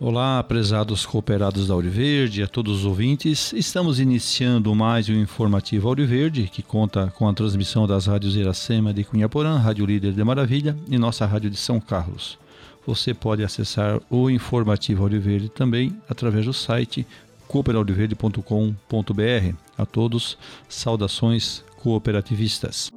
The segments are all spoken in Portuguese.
Olá, prezados cooperados da Ouro Verde, a todos os ouvintes. Estamos iniciando mais um informativo Ouro Verde, que conta com a transmissão das rádios Iracema de Cunhaporã, Rádio Líder de Maravilha e nossa rádio de São Carlos. Você pode acessar o informativo Ouro Verde também através do site cooperaudoverde.com.br. A todos, saudações cooperativistas.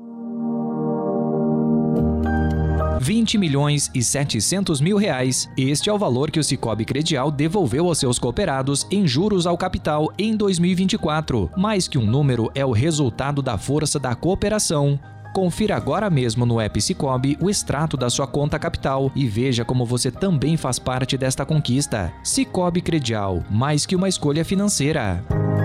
20.700.000 reais. Este é o valor que o Sicoob Credial devolveu aos seus cooperados em juros ao capital em 2024. Mais que um número, é o resultado da força da cooperação. Confira agora mesmo no app Sicoob o extrato da sua conta capital e veja como você também faz parte desta conquista. Sicoob Credial, mais que uma escolha financeira.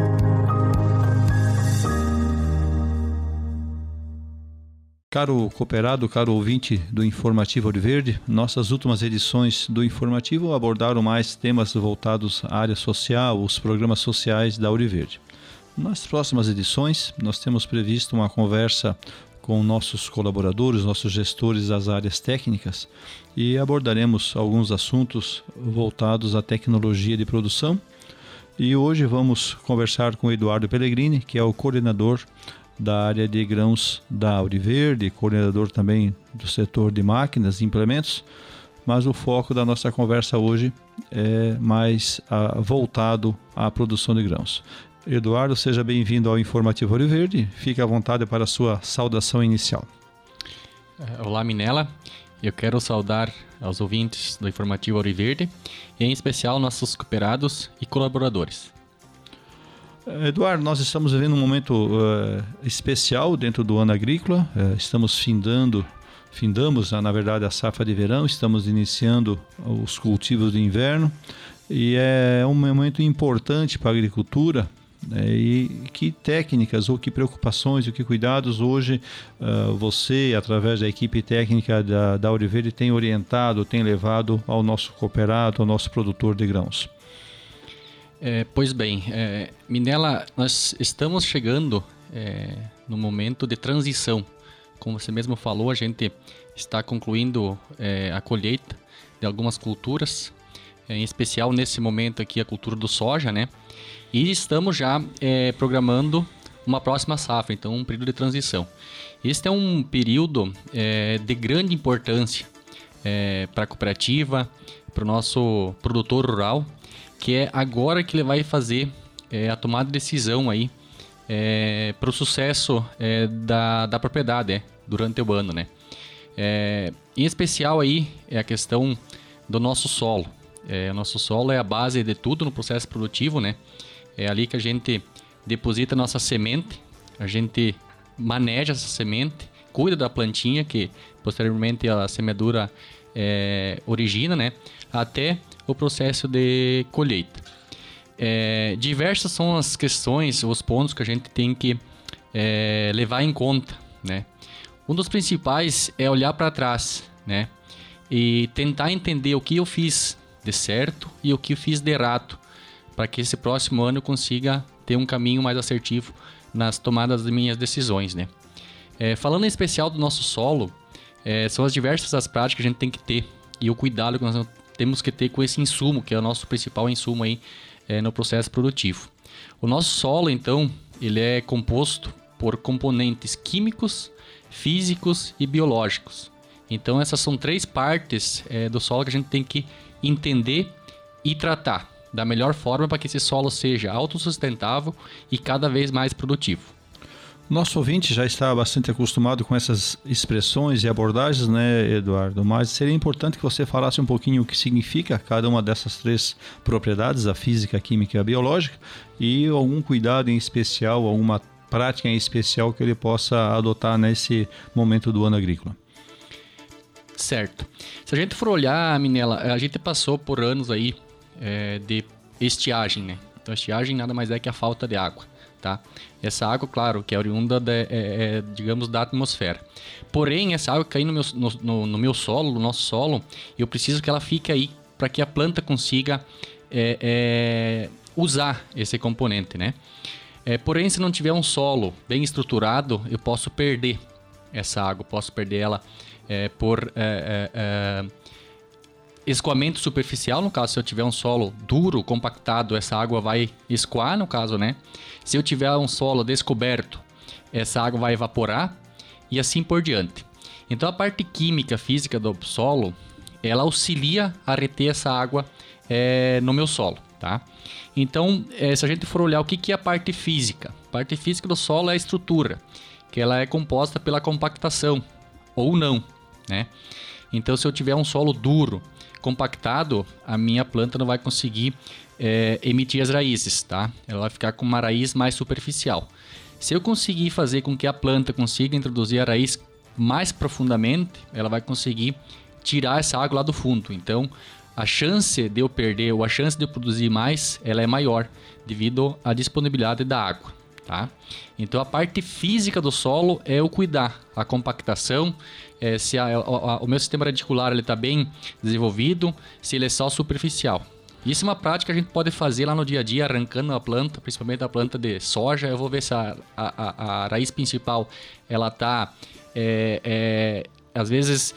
Caro cooperado, caro ouvinte do Informativo Ouro Verde, nossas últimas edições do Informativo abordaram mais temas voltados à área social, os programas sociais da Ouro Verde. Nas próximas edições, nós temos previsto uma conversa com nossos colaboradores, nossos gestores das áreas técnicas e abordaremos alguns assuntos voltados à tecnologia de produção. E hoje vamos conversar com o Eduardo Pellegrini, que é o coordenador da área de grãos da Ouro Verde, coordenador também do setor de máquinas e implementos, mas o foco da nossa conversa hoje é mais voltado à produção de grãos. Eduardo, seja bem-vindo ao Informativo Ouro Verde, fique à vontade para a sua saudação inicial. Olá, Minella, eu quero saudar aos ouvintes do Informativo Ouro Verde, e em especial nossos cooperados e colaboradores. Eduardo, nós estamos vivendo um momento especial dentro do ano agrícola, findamos na verdade a safra de verão, estamos iniciando os cultivos de inverno e é um momento importante para a agricultura, e que técnicas ou que preocupações ou que cuidados hoje você, através da equipe técnica da Ouro Verde, tem orientado, tem levado ao nosso cooperado, ao nosso produtor de grãos? Pois bem, Minella, nós estamos chegando no momento de transição. Como você mesmo falou, a gente está concluindo a colheita de algumas culturas, em especial nesse momento aqui a cultura do soja, né? E estamos já programando uma próxima safra, então um período de transição. Este é um período de grande importância para a cooperativa, para o nosso produtor rural, que é agora que ele vai fazer a tomada de decisão aí para o sucesso da propriedade durante o ano, né? Em especial aí é a questão do nosso solo. O nosso solo é a base de tudo no processo produtivo, né? É ali que a gente deposita a nossa semente, a gente maneja essa semente, cuida da plantinha que posteriormente a semeadura origina, né? Até o processo de colheita. Diversas são as questões, os pontos que a gente tem que levar em conta, né? Um dos principais é olhar para trás, né? E tentar entender o que eu fiz de certo e o que eu fiz de errado, para que esse próximo ano eu consiga ter um caminho mais assertivo nas tomadas de minhas decisões, né? Falando em especial do nosso solo, são as diversas as práticas que a gente tem que ter e o cuidado que nós temos que ter com esse insumo, que é o nosso principal insumo aí no processo produtivo. O nosso solo, então, ele é composto por componentes químicos, físicos e biológicos. Então, essas são três partes do solo que a gente tem que entender e tratar da melhor forma para que esse solo seja autossustentável e cada vez mais produtivo. Nosso ouvinte já está bastante acostumado com essas expressões e abordagens, né, Eduardo? Mas seria importante que você falasse um pouquinho o que significa cada uma dessas três propriedades, a física, a química e a biológica, e algum cuidado em especial, alguma prática em especial que ele possa adotar nesse momento do ano agrícola. Certo. Se a gente for olhar, Minella, a gente passou por anos aí de estiagem, né? Então, estiagem nada mais é que a falta de água. Tá? Essa água, claro, que é oriunda digamos, da atmosfera. Porém, essa água cair no meu solo, no nosso solo, eu preciso que ela fique aí para que a planta consiga usar esse componente, né? Porém, se não tiver um solo bem estruturado, eu posso perder essa água, posso perder ela por escoamento superficial, no caso, se eu tiver um solo duro, compactado, essa água vai escoar, no caso, né? Se eu tiver um solo descoberto, essa água vai evaporar e assim por diante. Então, a parte química, física do solo, ela auxilia a reter essa água no meu solo, tá? Então, se a gente for olhar o que é a parte física, a parte física do solo é a estrutura, que ela é composta pela compactação, ou não, né? Então, se eu tiver um solo duro, compactado, a minha planta não vai conseguir emitir as raízes, tá? Ela vai ficar com uma raiz mais superficial. Se eu conseguir fazer com que a planta consiga introduzir a raiz mais profundamente, ela vai conseguir tirar essa água lá do fundo. Então, a chance de eu perder ou a chance de eu produzir mais, ela é maior devido à disponibilidade da água, tá? Então, a parte física do solo é o cuidar, a compactação, se o meu sistema radicular está bem desenvolvido, se ele é só superficial. Isso é uma prática que a gente pode fazer lá no dia a dia, arrancando a planta, principalmente a planta de soja. Eu vou ver se a raiz principal, ela está, às vezes,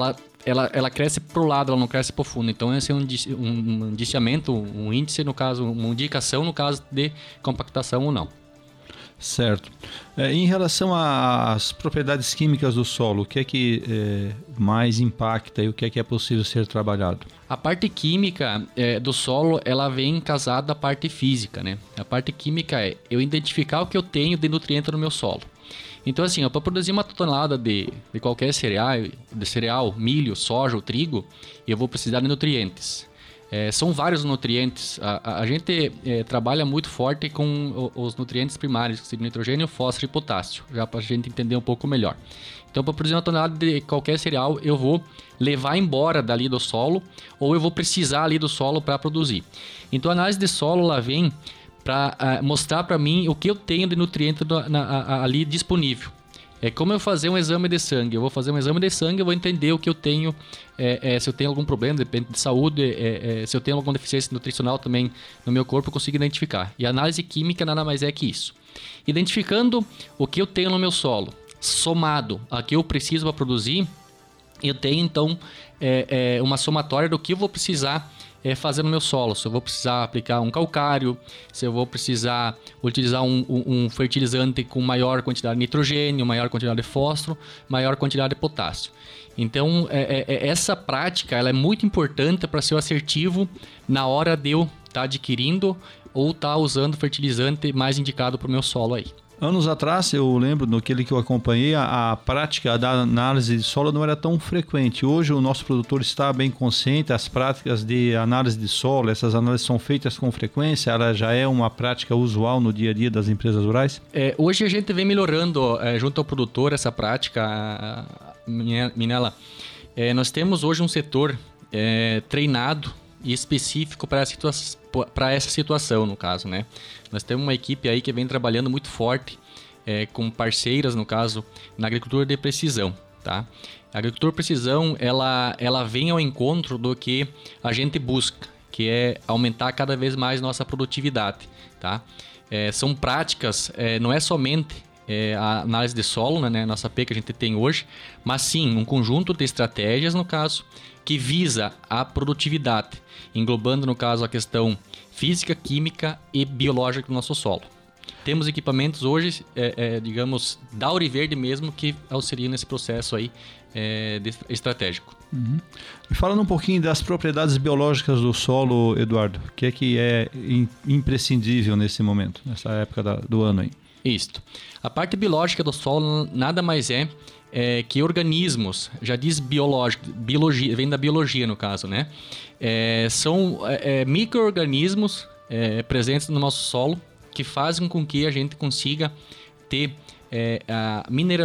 ela cresce para o lado, ela não cresce para o fundo. Então, esse é um indiciamento, um índice, no caso, uma indicação no caso de compactação ou não. Certo. Em relação às propriedades químicas do solo, o que é que mais impacta e o que é possível ser trabalhado? A parte química do solo, ela vem casada à parte física, né? A parte química é eu identificar o que eu tenho de nutriente no meu solo. Então, assim, para produzir uma tonelada de qualquer cereal, milho, soja ou trigo, eu vou precisar de nutrientes. São vários nutrientes. A gente trabalha muito forte com os nutrientes primários, que são nitrogênio, fósforo e potássio, já para a gente entender um pouco melhor. Então, para produzir uma tonelada de qualquer cereal, eu vou levar embora dali do solo, ou eu vou precisar ali do solo para produzir. Então, a análise de solo lá vem para mostrar para mim o que eu tenho de nutriente ali disponível. É como eu fazer um exame de sangue. Eu vou fazer um exame de sangue, eu vou entender o que eu tenho, se eu tenho algum problema, depende de saúde, se eu tenho alguma deficiência nutricional também no meu corpo, eu consigo identificar. E a análise química nada mais é que isso. Identificando o que eu tenho no meu solo, somado a que eu preciso para produzir, eu tenho então uma somatória do que eu vou precisar fazer no meu solo. Se eu vou precisar aplicar um calcário, se eu vou precisar utilizar um fertilizante com maior quantidade de nitrogênio, maior quantidade de fósforo, maior quantidade de potássio. Então, essa prática ela é muito importante para ser assertivo na hora de eu estar adquirindo ou estar usando o fertilizante mais indicado para o meu solo aí. Anos atrás, eu lembro, naquele que eu acompanhei, a prática da análise de solo não era tão frequente. Hoje, o nosso produtor está bem consciente, as práticas de análise de solo, essas análises são feitas com frequência, ela já é uma prática usual no dia a dia das empresas rurais? Hoje a gente vem melhorando, junto ao produtor, essa prática, Minella. Nós temos hoje um setor treinado e específico para essa situação, no caso, né? Nós temos uma equipe aí que vem trabalhando muito forte com parceiras, no caso, na agricultura de precisão, tá? A agricultura de precisão, ela vem ao encontro do que a gente busca, que é aumentar cada vez mais nossa produtividade, tá? São práticas, não é somente a análise de solo, né, nossa P que a gente tem hoje, mas sim um conjunto de estratégias, no caso, que visa a produtividade, englobando, no caso, a questão física, química e biológica do nosso solo. Temos equipamentos hoje, digamos, da Auriverde mesmo, que auxiliam nesse processo aí estratégico. Uhum. E falando um pouquinho das propriedades biológicas do solo, Eduardo, o que é imprescindível nesse momento, nessa época do ano aí? Isso. A parte biológica do solo nada mais é que organismos, já diz biologia, vem da biologia no caso, né? São micro-organismos presentes no nosso solo que fazem com que a gente consiga ter a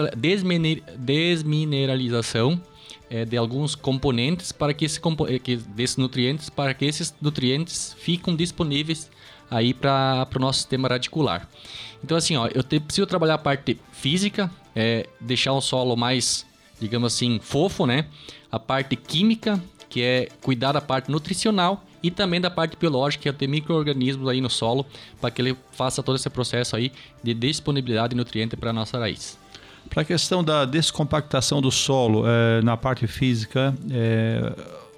desmineralização de alguns componentes para que desses nutrientes, para que esses nutrientes fiquem disponíveis aí para o nosso sistema radicular. Então assim, eu preciso trabalhar a parte física, deixar o solo mais, digamos assim, fofo, né? A parte química, que é cuidar da parte nutricional, e também da parte biológica, que é ter micro-organismos aí no solo, para que ele faça todo esse processo aí de disponibilidade de nutriente para a nossa raiz. Para a questão da descompactação do solo, na parte física,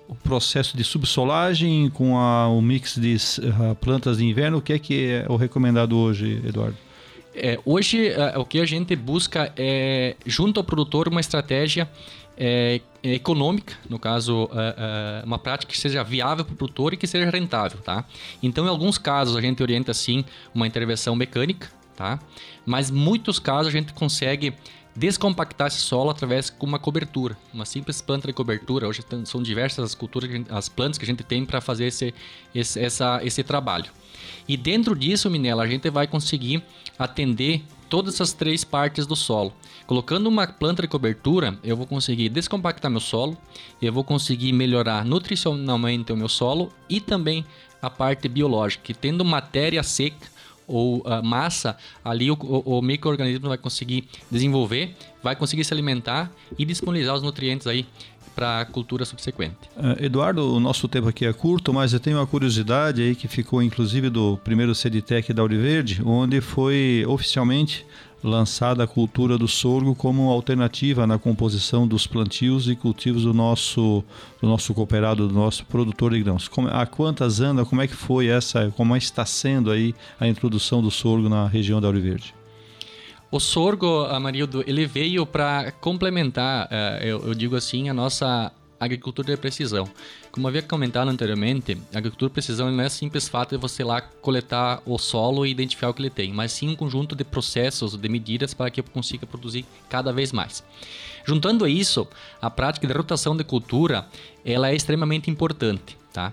o processo de subsolagem com o mix de plantas de inverno, o que é o recomendado hoje, Eduardo? Hoje, o que a gente busca é, junto ao produtor, uma estratégia econômica, no caso, uma prática que seja viável para o produtor e que seja rentável, tá? Então, em alguns casos, a gente orienta, sim, uma intervenção mecânica, tá? Mas, em muitos casos, a gente consegue descompactar esse solo através de uma cobertura, uma simples planta de cobertura. Hoje são diversas as culturas, as plantas que a gente tem para fazer esse trabalho. E dentro disso, Minella, a gente vai conseguir atender todas essas 3 partes do solo. Colocando uma planta de cobertura, eu vou conseguir descompactar meu solo, eu vou conseguir melhorar nutricionalmente o meu solo e também a parte biológica, que tendo matéria seca ou massa, ali o micro-organismo vai conseguir desenvolver, vai conseguir se alimentar e disponibilizar os nutrientes aí para a cultura subsequente. Eduardo, o nosso tempo aqui é curto, mas eu tenho uma curiosidade aí que ficou inclusive do primeiro CEDITEC da Ouro Verde, onde foi oficialmente lançada a cultura do sorgo como alternativa na composição dos plantios e cultivos do nosso cooperado, do nosso produtor de grãos. Há quantas anda, como é que foi como está sendo aí a introdução do sorgo na região da Ouro Verde? O sorgo, Amarildo, ele veio para complementar, eu digo assim, a nossa agricultura de precisão. Como havia comentado anteriormente, a agricultura de precisão não é simples fato de você lá coletar o solo e identificar o que ele tem, mas sim um conjunto de processos, de medidas para que eu consiga produzir cada vez mais. Juntando a isso, a prática de rotação de cultura, ela é extremamente importante, tá?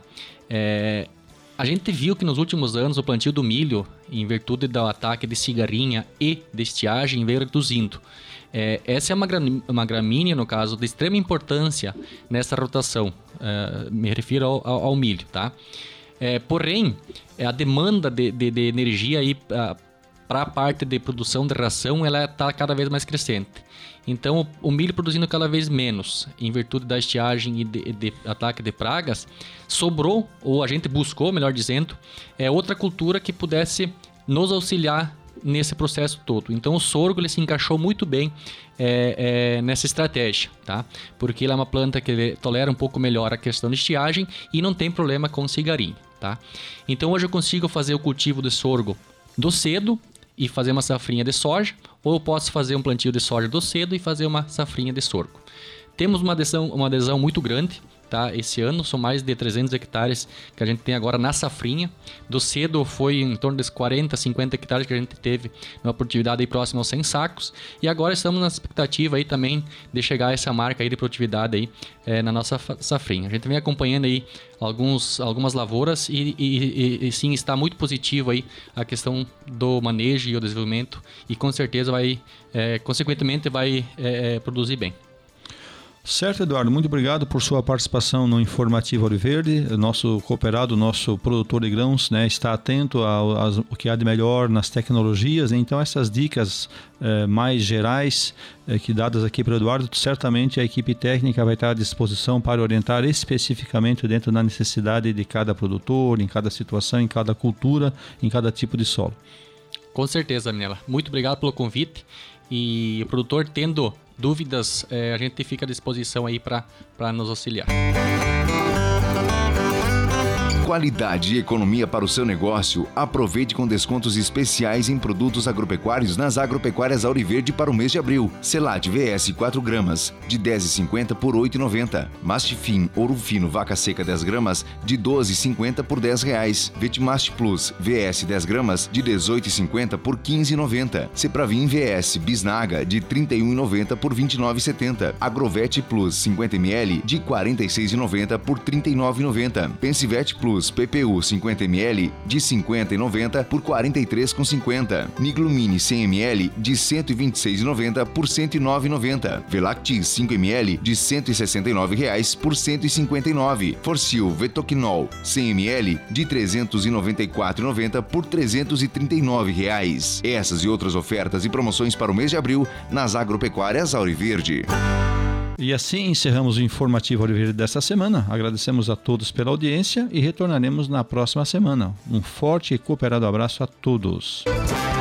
A gente viu que nos últimos anos o plantio do milho, em virtude do ataque de cigarrinha e de estiagem, veio reduzindo. Essa é uma gramínea, no caso, de extrema importância nessa rotação. Me refiro ao milho, tá? Porém, a demanda de energia para a parte de produção de ração, ela está cada vez mais crescente. Então, o milho produzindo cada vez menos, em virtude da estiagem e de ataque de pragas, sobrou, ou a gente buscou, melhor dizendo, outra cultura que pudesse nos auxiliar nesse processo todo. Então, o sorgo ele se encaixou muito bem nessa estratégia, tá? Porque ele é uma planta que tolera um pouco melhor a questão de estiagem e não tem problema com cigarinho, tá? Então, hoje eu consigo fazer o cultivo de sorgo do cedo e fazer uma safrinha de soja, ou eu posso fazer um plantio de soja do cedo e fazer uma safrinha de sorgo. Temos uma adesão muito grande, tá? Esse ano são mais de 300 hectares que a gente tem agora na safrinha. Do cedo foi em torno dos 40, 50 hectares que a gente teve numa produtividade aí próxima aos 100 sacos. E agora estamos na expectativa aí também de chegar a essa marca aí de produtividade aí na nossa safrinha. A gente vem acompanhando aí algumas lavouras e sim, está muito positivo aí a questão do manejo e o desenvolvimento e com certeza vai, consequentemente vai produzir bem. Certo, Eduardo, muito obrigado por sua participação no Informativo Ouro Verde. Nosso cooperado, nosso produtor de grãos, né, está atento ao que há de melhor nas tecnologias. Então, essas dicas mais gerais que dadas aqui para o Eduardo, certamente a equipe técnica vai estar à disposição para orientar especificamente dentro da necessidade de cada produtor, em cada situação, em cada cultura, em cada tipo de solo. Com certeza, Minella. Muito obrigado pelo convite. E o produtor tendo dúvidas, a gente fica à disposição aí para nos auxiliar. Qualidade e economia para o seu negócio. Aproveite com descontos especiais em produtos agropecuários nas Agropecuárias Ouro Verde para o mês de abril. Selate VS 4 gramas de R$ 10,50 por R$ 8,90. Mastifim Ouro Fino Vaca Seca 10 gramas de R$ 12,50 por R$ 10. Vetimast Plus VS 10 gramas de R$ 18,50 por R$ 15,90. Cepravim VS Bisnaga de R$ 31,90 por R$ 29,70. Agrovet Plus 50 ml de R$ 46,90 por R$ 39,90. Pensivete Plus PPU 50 ml de R$ 50,90 por R$ 43,50. Niglumine 100 ml de R$ 126,90 por R$ 109,90. Velactis 5 ml de R$ 169,00 por R$ 159,00. Forcil Vetoquinol 100 ml de R$ 394,90 por R$ 339,00. Essas e outras ofertas e promoções para o mês de abril nas Agropecuárias Ouro Verde. E assim encerramos o Informativo Ouro Verde desta semana. Agradecemos a todos pela audiência e retornaremos na próxima semana. Um forte e cooperado abraço a todos.